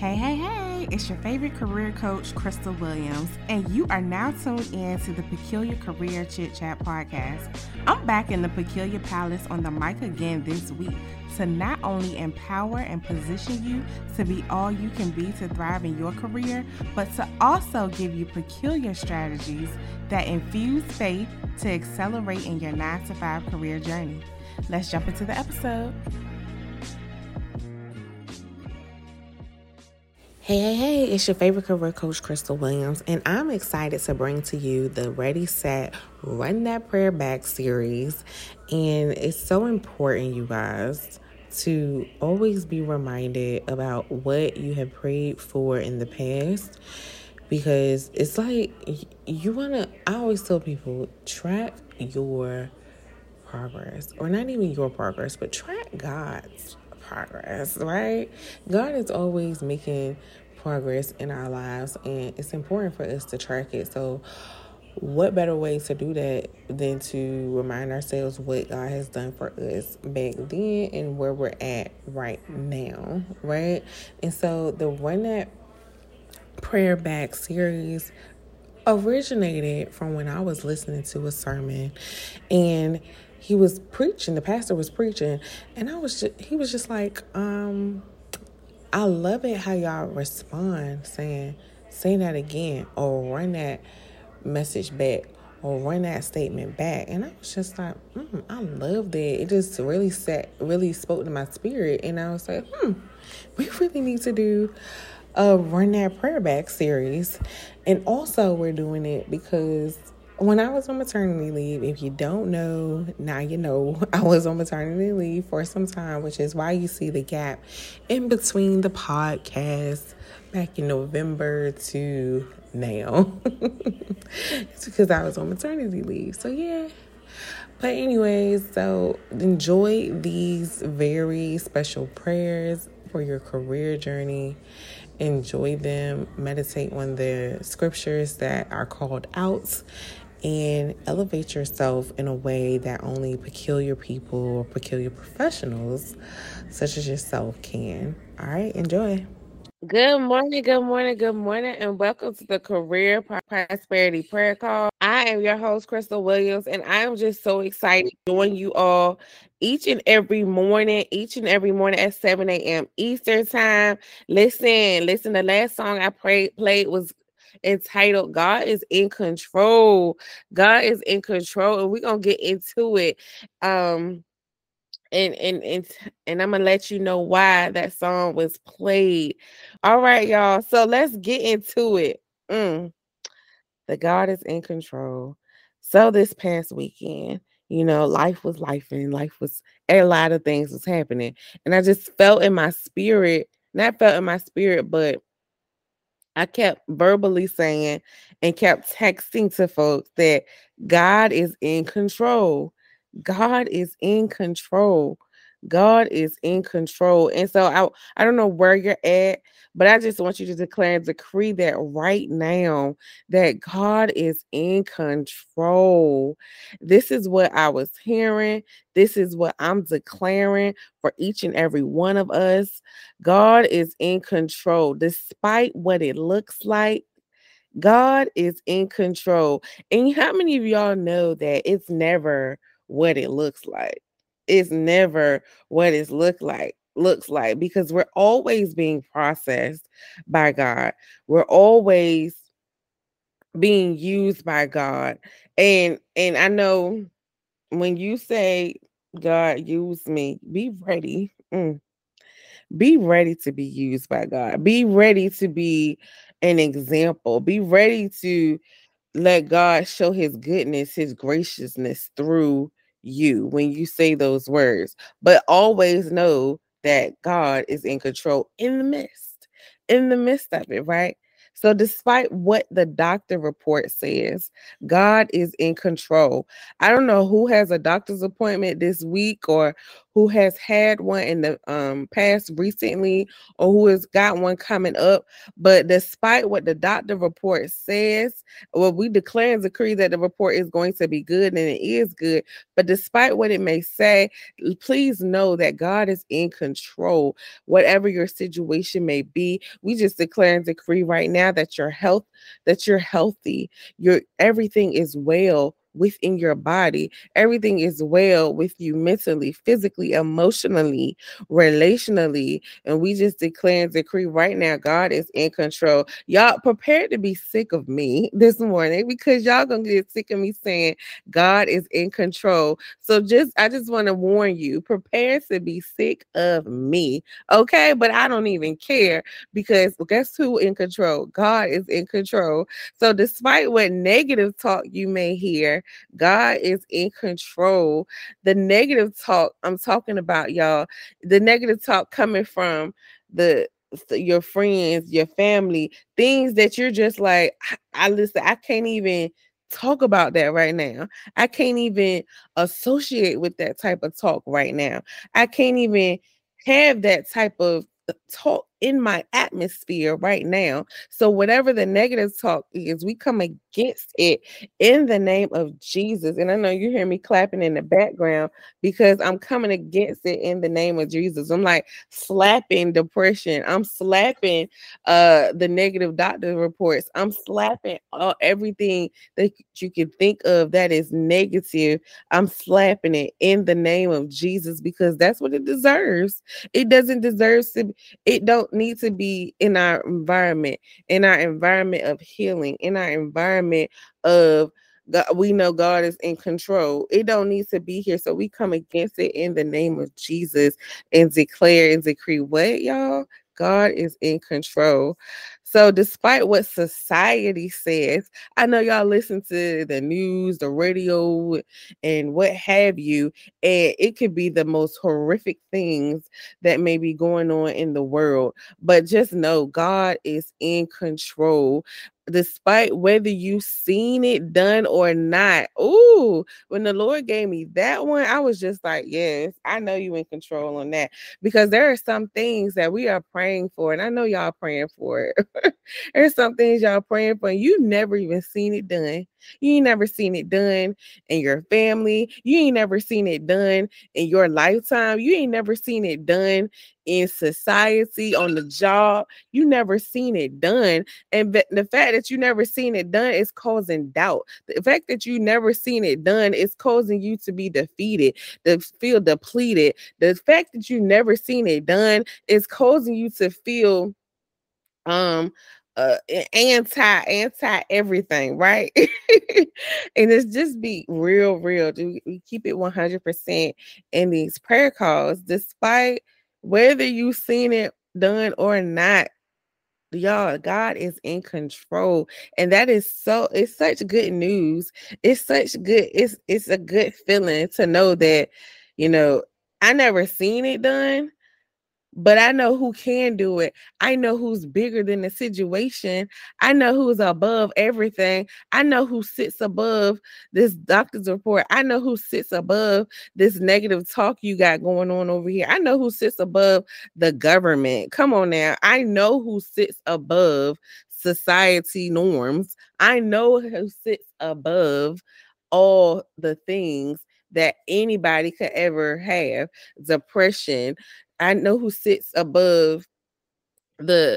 Hey, it's your favorite career coach, Crystal Williams, and you are now tuned in to the Peculiar Career Chit Chat podcast. I'm back in the Peculiar Palace on the mic again this week to not only empower and position you to be all you can be to thrive in your career, but to also give you peculiar strategies that infuse faith to accelerate in your 9-to-5 career journey. Let's jump into the episode. Hey, it's your favorite career coach, Crystal Williams, and I'm excited to bring to you the Ready, Set, Run That Prayer Back series. And it's so important, you guys, to always be reminded about what you have prayed for in the past, because it's like I always tell people, track your progress, or not even your progress, but track God's progress, right? God is always making progress in our lives, and it's important for us to track it. So what better way to do that than to remind ourselves what God has done for us back then and where we're at right now, right? And so the Run That Prayer Back series originated from when I was listening to a sermon, and the pastor was preaching, and he was just like, I love it how y'all respond saying, say that again, or run that message back, or run that statement back. And I was just like, I loved it. It just really spoke to my spirit. And I was like, we really need to do a Run That Prayer Back series. And also we're doing it because when I was on maternity leave, if you don't know, now you know, I was on maternity leave for some time, which is why you see the gap in between the podcast back in November to now. It's because I was on maternity leave. So yeah. But anyways, so enjoy these very special prayers for your career journey. Enjoy them. Meditate on the scriptures that are called out, and elevate yourself in a way that only peculiar people or peculiar professionals such as yourself can. All right, enjoy. Good morning, and welcome to the Career Prosperity Prayer Call. I am your host, Crystal Williams, and I am just so excited to join you all each and every morning at 7 a.m. Eastern Time. Listen, the last song I played was entitled God is in Control. God is in control, and we're going to get into it. And I'm gonna let you know why that song was played. All right, y'all. So let's get into it. The God is in control. So this past weekend, life was life, and a lot of things was happening. And I just felt in my spirit, not felt in my spirit, but I kept verbally saying and kept texting to folks that God is in control. God is in control. God is in control. And so I don't know where you're at, but I just want you to declare and decree that right now, that God is in control. This is what I was hearing. This is what I'm declaring for each and every one of us. God is in control. Despite what it looks like, God is in control. And how many of y'all know that it's never what it looks like? It's never what it looks like, because we're always being processed by God. We're always being used by God. And I know when you say, God, use me, be ready. Be ready to be used by God. Be ready to be an example. Be ready to let God show his goodness, his graciousness through you when you say those words. But always know that God is in control in the midst of it, right? So despite what the doctor report says, God is in control. I don't know who has a doctor's appointment this week, or who has had one in the past recently, or who has got one coming up. But despite what the doctor report says, well, we declare and decree that the report is going to be good, and it is good. But despite what it may say, please know that God is in control. Whatever your situation may be, we just declare and decree right now that that you're healthy. Your everything is well within your body. Everything is well with you mentally, physically, emotionally, relationally. And we just declare and decree right now, God is in control. Y'all prepare to be sick of me this morning, because y'all gonna get sick of me saying God is in control. So I just want to warn you, prepare to be sick of me. Okay. But I don't even care, because guess who in control? God is in control. So despite what negative talk you may hear, God is in control. The negative talk I'm talking about, y'all, the negative talk coming from the your friends, your family, things that you're just like, I listen, I can't even talk about that right now. I can't even associate with that type of talk right now. I can't even have that type of talk in my atmosphere right now. So whatever the negative talk is, we come against it in the name of Jesus. And I know you hear me clapping in the background, because I'm coming against it in the name of Jesus. I'm like slapping depression. I'm slapping the negative doctor reports. I'm slapping everything that you can think of that is negative. I'm slapping it in the name of Jesus, because that's what it deserves. It doesn't deserve to, it don't need to be in our environment of healing, in our environment of God. We know God is in control. It don't need to be here. So we come against it in the name of Jesus and declare and decree what, y'all? God is in control. So despite what society says, I know y'all listen to the news, the radio, and what have you, and it could be the most horrific things that may be going on in the world. But just know God is in control. Despite whether you've seen it done or not. Ooh, when the Lord gave me that one, I was just like, yes, I know you in control on that. Because there are some things that we are praying for, and I know y'all praying for it. There's some things y'all praying for, and you never even seen it done. You ain't never seen it done in your family. You ain't never seen it done in your lifetime. You ain't never seen it done in society, on the job. You never seen it done. And the fact that you never seen it done is causing doubt. The fact that you never seen it done is causing you to be defeated, to feel depleted. The fact that you never seen it done is causing you to feel um anti everything, right? And it's just be real. Do we keep it 100% in these prayer calls, despite whether you've seen it done or not. Y'all, God is in control. And that is it's such good news. It's a good feeling to know that, you know, I never seen it done, but I know who can do it. I know who's bigger than the situation. I know who's above everything. I know who sits above this doctor's report. I know who sits above this negative talk you got going on over here. I know who sits above the government. Come on now. I know who sits above society norms. I know who sits above all the things that anybody could ever have. Depression. I know who sits above the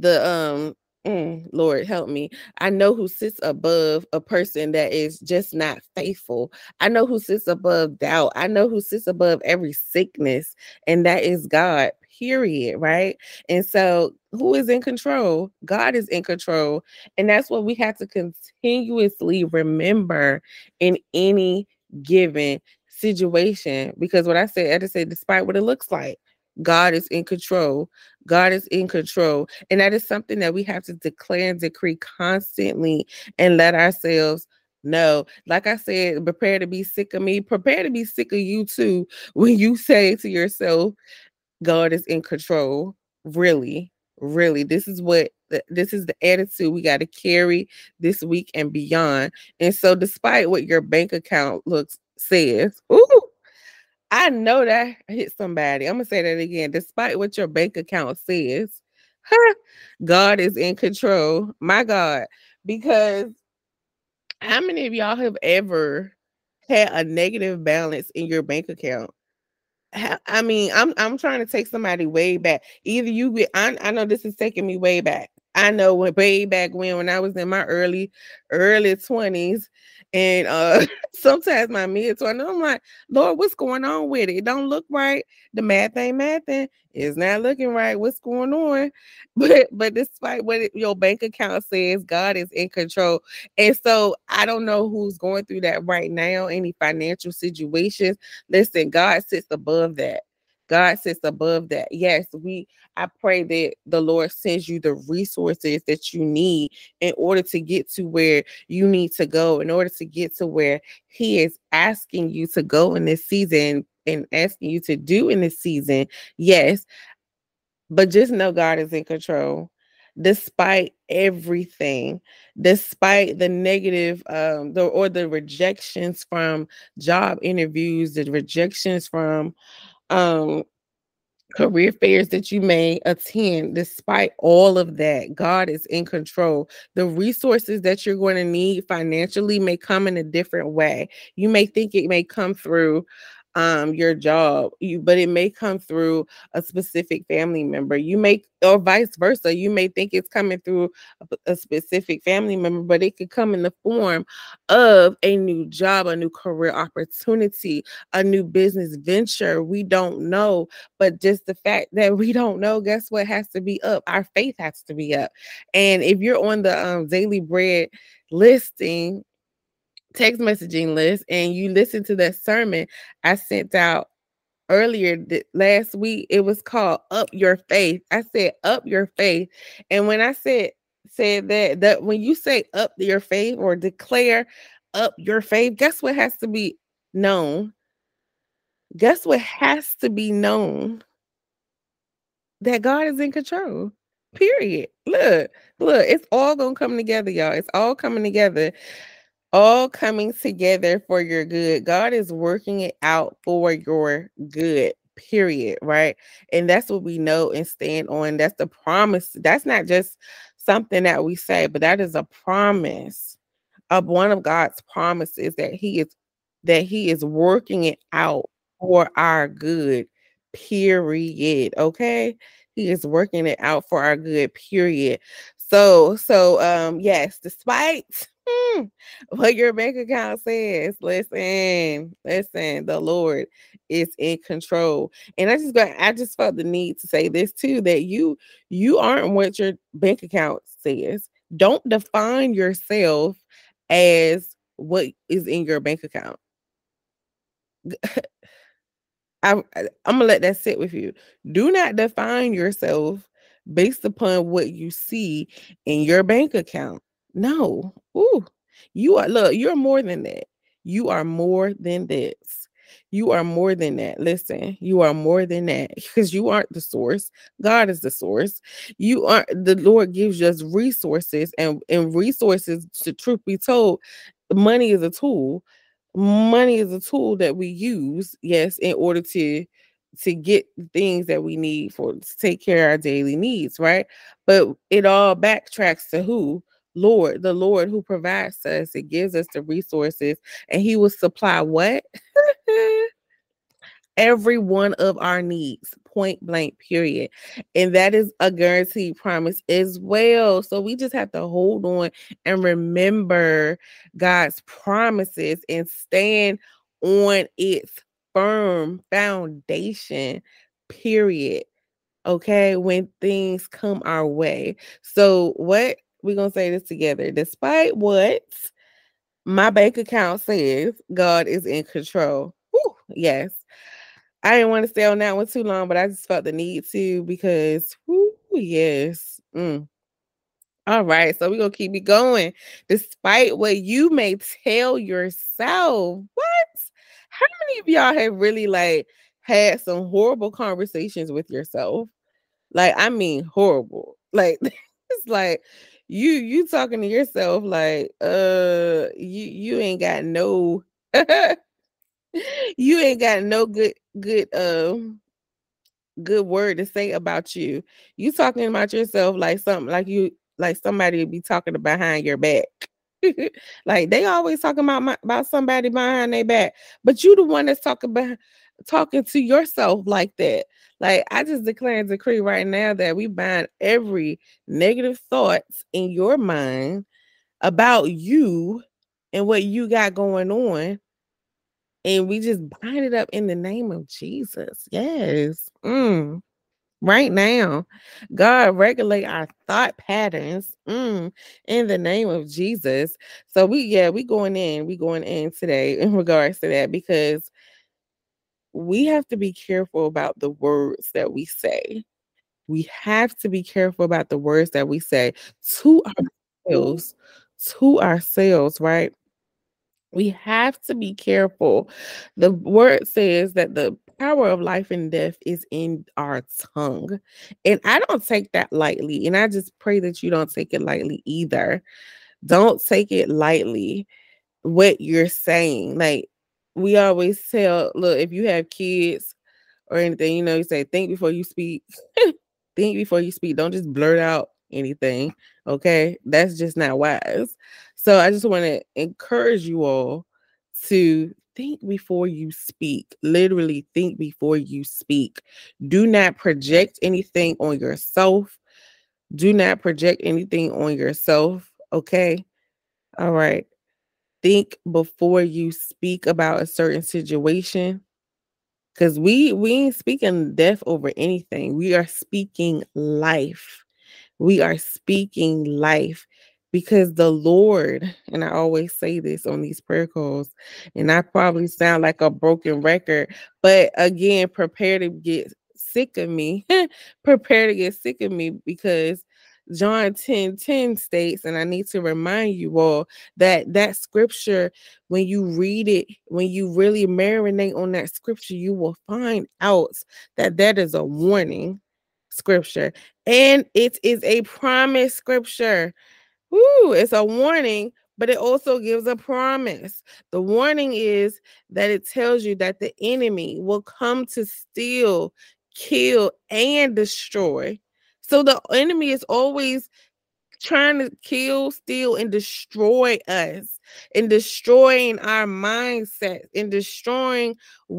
Lord help me. I know who sits above a person that is just not faithful. I know who sits above doubt. I know who sits above every sickness, and that is God. Period, right? And so who is in control? God is in control. And that's what we have to continuously remember in any given situation. Because what I just said, despite what it looks like, God is in control. God is in control. And that is something that we have to declare and decree constantly and let ourselves know. Like I said, prepare to be sick of me. Prepare to be sick of you too when you say to yourself, God is in control. Really, really. This is the attitude we got to carry this week and beyond. And so despite what your bank account says, ooh, I know that hit somebody. I'm gonna say that again. Despite what your bank account says, God is in control. My God. Because how many of y'all have ever had a negative balance in your bank account? I mean, I'm trying to take somebody way back. Either you get, I know this is taking me way back. I know way back when I was in my early 20s and sometimes my mid 20s. I'm like, Lord, what's going on with it? It don't look right. The math ain't mathing. It's not looking right. What's going on? But despite what your bank account says, God is in control. And so I don't know who's going through that right now, any financial situations. Listen, God sits above that. God sits above that. Yes, I pray that the Lord sends you the resources that you need in order to get to where you need to go, in order to get to where He is asking you to go in this season and asking you to do in this season. Yes, but just know God is in control. Despite everything, despite the negative the rejections from job interviews, the rejections from um career fairs that you may attend, despite all of that, God is in control. The resources that you're going to need financially may come in a different way. You may think it may come through your job, but it may come through a specific family member. You may, or vice versa, you may think it's coming through a specific family member, but it could come in the form of a new job, a new career opportunity, a new business venture. We don't know, but just the fact that we don't know, guess what has to be up? Our faith has to be up. And if you're on the Daily Bread listing, text messaging list, and you listen to that sermon I sent out earlier last week, it was called Up Your Faith. I said up your faith. And when I said that when you say up your faith or declare up your faith, guess what has to be known? Guess what has to be known? That God is in control. Period. Look, it's all gonna come together, y'all. It's all coming together, all coming together for your good. God is working it out for your good. Period. Right. And that's what we know and stand on. That's the promise. That's not just something that we say, but that is a promise of one of God's promises that He is working it out for our good. Period. Okay. He is working it out for our good. Period. So yes, despite what your bank account says, listen, the Lord is in control. And I just felt the need to say this too, that you aren't what your bank account says. Don't define yourself as what is in your bank account. I'm gonna let that sit with you. Do not define yourself based upon what you see in your bank account. No. Ooh. You're more than that. You are more than this. You are more than that. Listen, you are more than that because you aren't the source. God is the source. You aren't the Lord gives us resources and resources, to truth be told, money is a tool. Money is a tool that we use, yes, in order to get things that we need for to take care of our daily needs, right? But it all backtracks to who? Lord, the Lord who provides us. It gives us the resources, and He will supply what? Every one of our needs, point blank, period. And that is a guaranteed promise as well. So we just have to hold on and remember God's promises and stand on its firm foundation, period. Okay, when things come our way. So, what we're gonna say this together, despite what my bank account says, God is in control. Whew, yes. I didn't want to stay on that one too long, but I just felt the need to because, whoo, yes. All right, so we're gonna keep it going. Despite what you may tell yourself, what? How many of y'all have really like had some horrible conversations with yourself? Like, I mean, horrible. Like, it's like you talking to yourself like, you ain't got no You ain't got no good word to say about you. You talking about yourself like something like you like somebody be talking behind your back. Like they always talking about somebody behind their back, but you the one that's talking to yourself like that. Like I just declare and decree right now that we bind every negative thoughts in your mind about you and what you got going on, and we just bind it up in the name of Jesus. Yes. Right now, God regulate our thought patterns in the name of Jesus. So we going in today in regards to that, because we have to be careful about the words that we say. We have to be careful about the words that we say to ourselves, right? We have to be careful. The word says that the power of life and death is in our tongue. And I don't take that lightly. And I just pray that you don't take it lightly either. Don't take it lightly what you're saying. Like we always tell, look, if you have kids or anything, you say, think before you speak. Think before you speak. Don't just blurt out anything. Okay. That's just not wise. So I just want to encourage you all to think before you speak. Literally think before you speak. Do not project anything on yourself. Do not project anything on yourself. Okay. All right. Think before you speak about a certain situation. Cause we ain't speaking death over anything. We are speaking life. We are speaking life because the Lord, and I always say this on these prayer calls, and I probably sound like a broken record, but again, prepare to get sick of me. Prepare to get sick of me, because John 10:10 states, and I need to remind you all that scripture, when you read it, when you really marinate on that scripture, you will find out that is a warning scripture, and it is a promise scripture. Woo, it's a warning, but it also gives a promise. The warning is that it tells you that the enemy will come to steal, kill, and destroy. So the enemy is always trying to kill, steal, and destroy us, and destroying our mindset, and destroying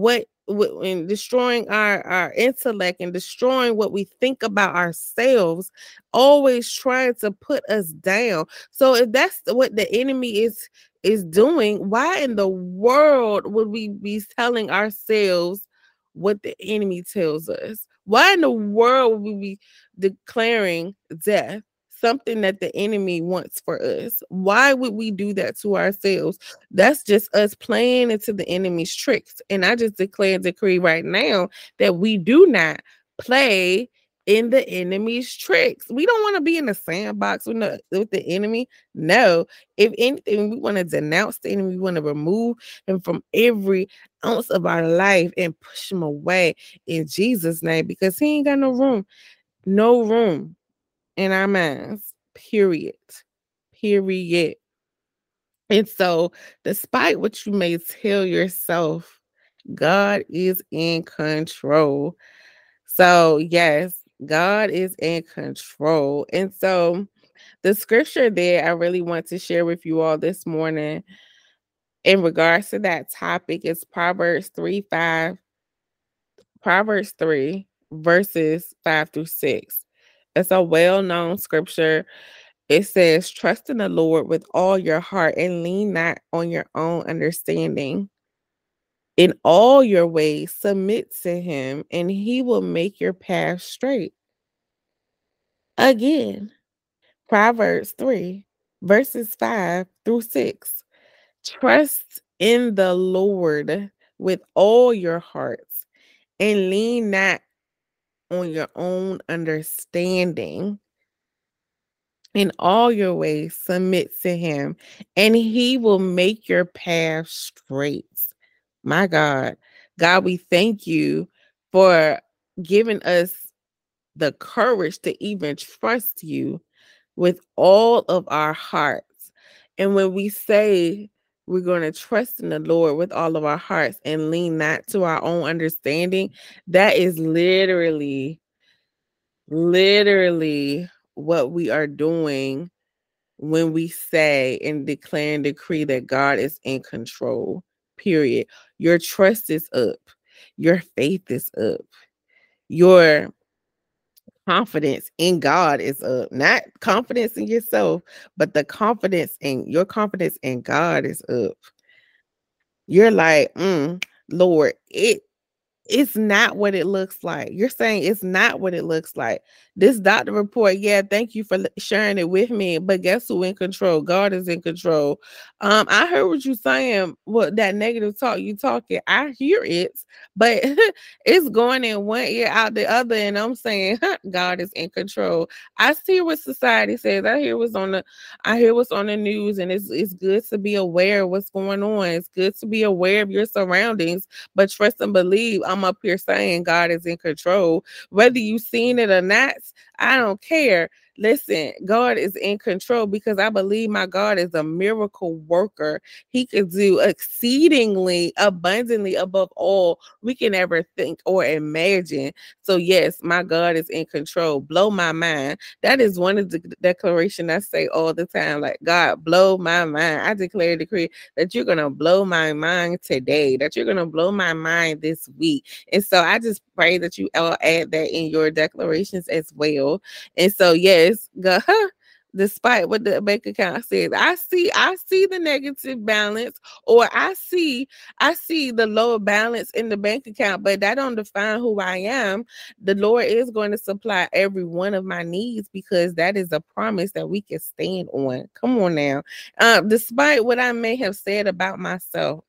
and destroying our intellect, and destroying what we think about ourselves, always trying to put us down. So if that's what the enemy is doing, why in the world would we be telling ourselves what the enemy tells us? Why in the world would we be declaring death, something that the enemy wants for us? Why would we do that to ourselves? That's just us playing into the enemy's tricks. And I just declare and decree right now that we do not play in the enemy's tricks. We don't want to be in the sandbox with the enemy. No. If anything, we want to denounce the enemy. We want to remove him from every ounce of our life and push him away in Jesus' name, because he ain't got no room in our minds, period. Period. And so, despite what you may tell yourself, God is in control. So, yes, God is in control. And so, the scripture that I really want to share with you all this morning in regards to that topic is Proverbs 3, verses 5 through 6. It's a well known scripture. It says, trust in the Lord with all your heart and lean not on your own understanding. In all your ways, submit to him, and he will make your path straight. Again, Proverbs 3, verses 5 through 6. Trust in the Lord with all your hearts and lean not on your own understanding. In all your ways, submit to him, and he will make your path straight. My God. God, we thank you for giving us the courage to even trust you with all of our hearts. And when we say We're going to trust in the Lord with all of our hearts and lean not to our own understanding. That is literally what we are doing when we say and declare and decree that God is in control, period. Your trust is up. Your faith is up. Your confidence in God is up. Not confidence in yourself, but the confidence in your confidence in God is up. You're like, Lord, it's not what it looks like. You're saying it's not what it looks like. This doctor report, yeah, thank you for sharing it with me. But guess who in control? God is in control. I heard what you're saying. What that negative talk you talking? I hear it, but it's going in one ear out the other, and I'm saying God is in control. I see what society says. I hear what's on the news, and it's good to be aware of what's going on. It's good to be aware of your surroundings, but trust and believe. I'm up here saying God is in control. Whether you've seen it or not, I don't care. Listen, God is in control because I believe my God is a miracle worker. He could do exceedingly abundantly above all we can ever think or imagine. So yes, my God is in control. Blow my mind. That is one of the declaration I say all the time. Like, God, blow my mind. I declare decree that you're gonna blow my mind today, that you're gonna blow my mind this week. And so I just pray that you all add that in your declarations as well. And so yes, God, despite what the bank account says, I see the negative balance, or I see the lower balance in the bank account, but that don't define who I am. The Lord is going to supply every one of my needs because that is a promise that we can stand on. Come on now. Despite what I may have said about myself,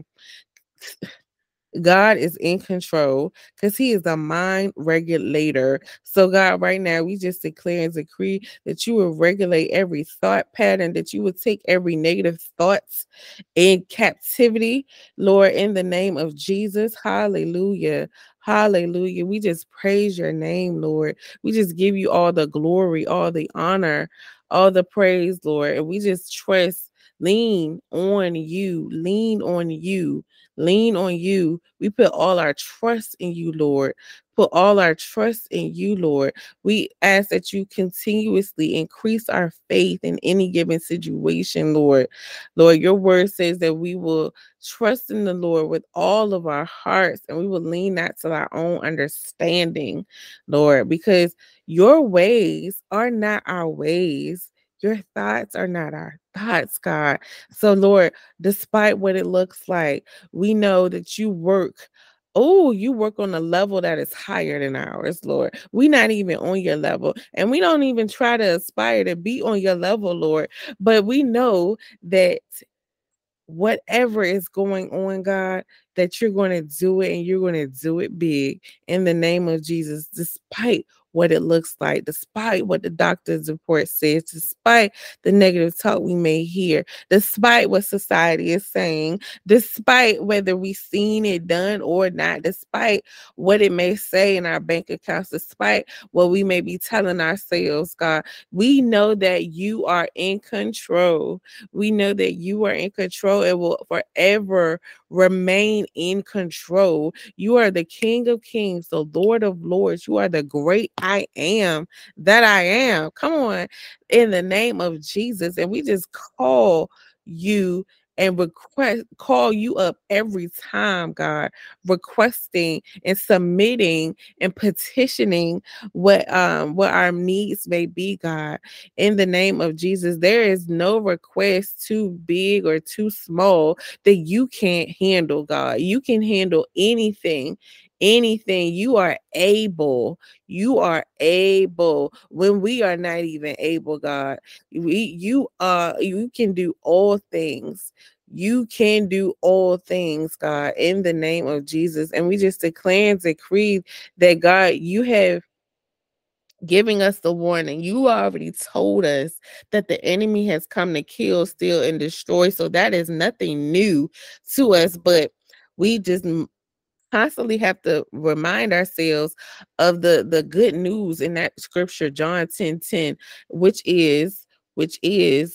God is in control because He is a mind regulator. So, God, right now, we just declare and decree that you will regulate every thought pattern, that you would take every negative thoughts in captivity, Lord, in the name of Jesus. Hallelujah. Hallelujah. We just praise your name, Lord. We just give you all the glory, all the honor, all the praise, Lord. And we just trust, lean on you, lean on you. Lean on you. We put all our trust in you, Lord. Put all our trust in you, Lord. We ask that you continuously increase our faith in any given situation, Lord. Lord, your word says that we will trust in the Lord with all of our hearts and we will lean not to our own understanding, Lord, because your ways are not our ways. Your thoughts are not our thoughts, God. So, Lord, despite what it looks like, we know that you work. Oh, you work on a level that is higher than ours, Lord. We're not even on your level, and we don't even try to aspire to be on your level, Lord. But we know that whatever is going on, God, that you're going to do it and you're going to do it big in the name of Jesus, despite what it looks like, despite what the doctor's report says, despite the negative talk we may hear, despite what society is saying, despite whether we've seen it done or not, despite what it may say in our bank accounts, despite what we may be telling ourselves, God, we know that you are in control. We know that you are in control and will forever remain in control. You are the King of Kings, the Lord of Lords. You are the great I am that I am. Come on, in the name of Jesus. And we just call you and call you up every time, God, requesting and submitting and petitioning what our needs may be, God, in the name of Jesus. There is no request too big or too small that you can't handle, God. You can handle anything. Anything. You are able. You are able when we are not even able, God. You can do all things. You can do all things, God, in the name of Jesus. And we just declare and decree that, God, you have giving us the warning. You already told us that the enemy has come to kill, steal, and destroy. So that is nothing new to us, but we just constantly have to remind ourselves of the good news in that scripture, John 10:10, which is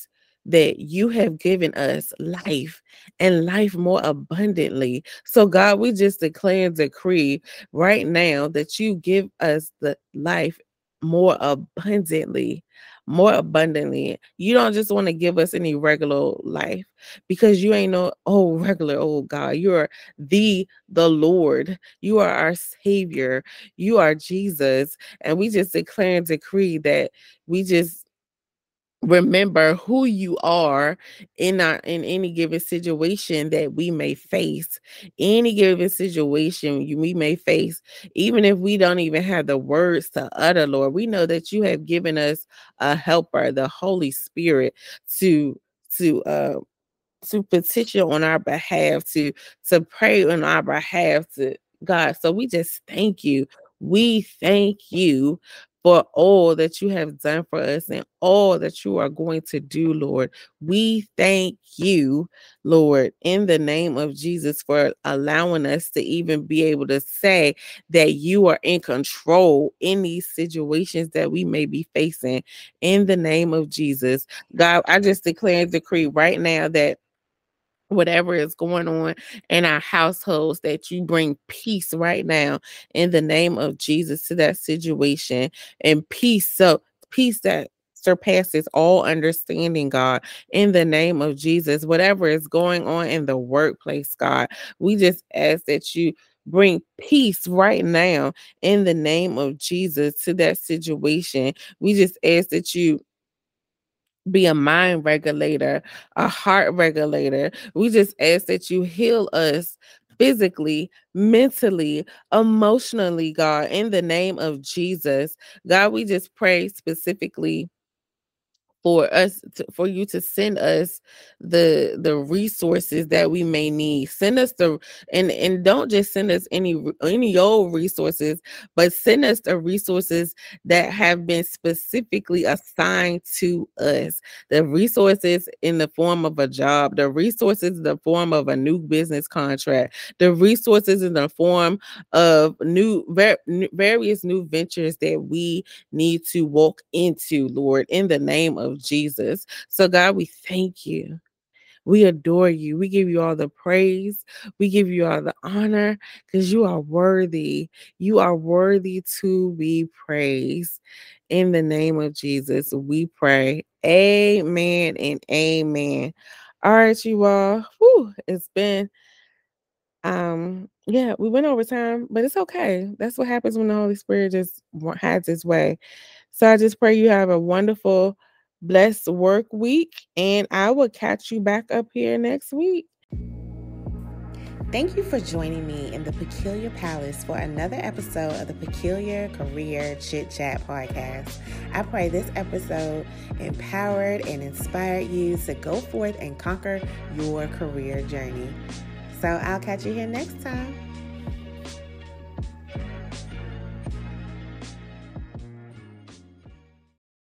that you have given us life and life more abundantly. So, God, we just declare and decree right now that you give us the life more abundantly. More abundantly. You don't just want to give us any regular life because you ain't no regular old God. You are the Lord. You are our Savior. You are Jesus. And we just declare and decree that we just remember who you are in any given situation that we may face. Any given situation we may face, even if we don't even have the words to utter, Lord, we know that you have given us a helper, the Holy Spirit, to to uh to petition on our behalf, to pray on our behalf to God. So we just thank you. We thank you for all that you have done for us and all that you are going to do, Lord. We thank you, Lord, in the name of Jesus, for allowing us to even be able to say that you are in control in these situations that we may be facing. In the name of Jesus, God, I just declare and decree right now that whatever is going on in our households, that you bring peace right now in the name of Jesus to that situation, and peace, so peace that surpasses all understanding, God, in the name of Jesus. Whatever is going on in the workplace, God, we just ask that you bring peace right now in the name of Jesus to that situation. We just ask that you be a mind regulator, a heart regulator. We just ask that you heal us physically, mentally, emotionally, God, in the name of Jesus. God, we just pray specifically for you to send us the resources that we may need. Send us the and don't just send us any old resources, but send us the resources that have been specifically assigned to us. The resources in the form of a job, the resources in the form of a new business contract, the resources in the form of various new ventures that we need to walk into, Lord, in the name of Jesus. So, God, we thank you. We adore you. We give you all the praise. We give you all the honor because you are worthy. You are worthy to be praised. In the name of Jesus, we pray. Amen and amen. All right, you all. Whew, it's been yeah, we went over time, but it's okay. That's what happens when the Holy Spirit just has its way. So I just pray you have a wonderful, blessed work week, and I will catch you back up here next week. Thank you for joining me in the Peculiar Palace for another episode of the Peculiar Career Chit Chat podcast. I pray this episode empowered and inspired you to go forth and conquer your career journey. So I'll catch you here next time.